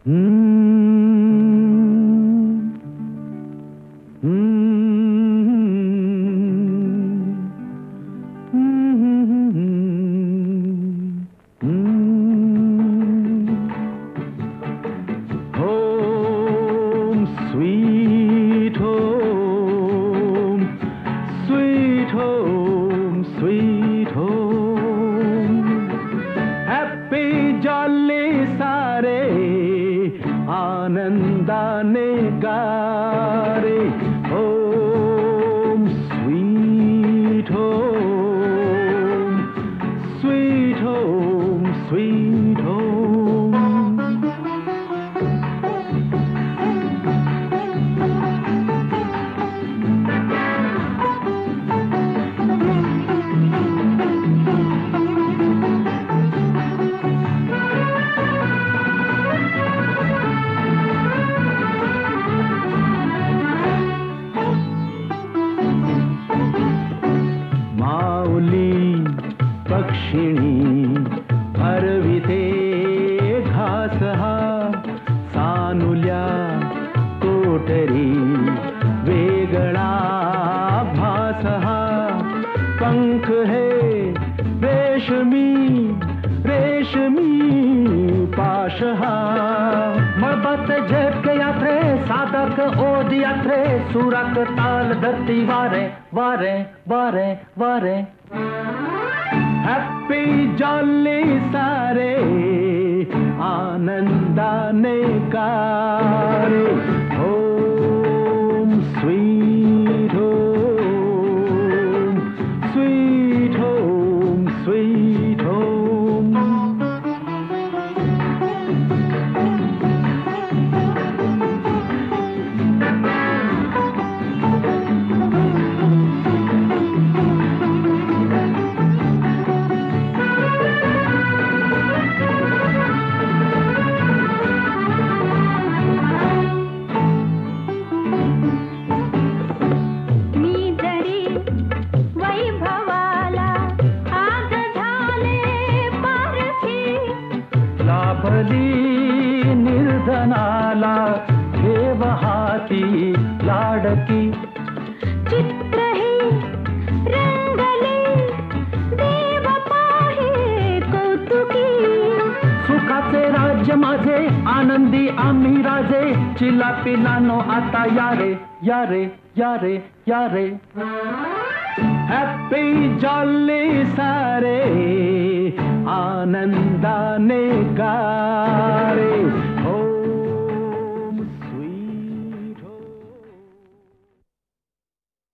Home, sweet home, sweet home, sweet home. Happy jolly सारे आनंदाने गारे. Home, sweet home, sweet home, sweet home. पक्षिणी हरविते घास हा सानुल्या कोठरी वेगळा भास हा. पंख है रेशमी रेशमी पाश हा. मळबत झेप यात्रे साधक ओद यात्रे सुरक ताल धरती वारे वारे वारे वारे. Happy jolly सारे आनंदाने गारे. Home, sweet home, sweet home, sweet home. लाभली निर्धनाला ठेव हाती लाडकी. चित्र हे रंगले देव पाहे कौतुकी. सुखाचे राज्य माझे आनंदी आम्ही राजे. चिला पिलानो आता यारे यारे यारे यारे. हॅपी जॉली सारे आनंदाने गा.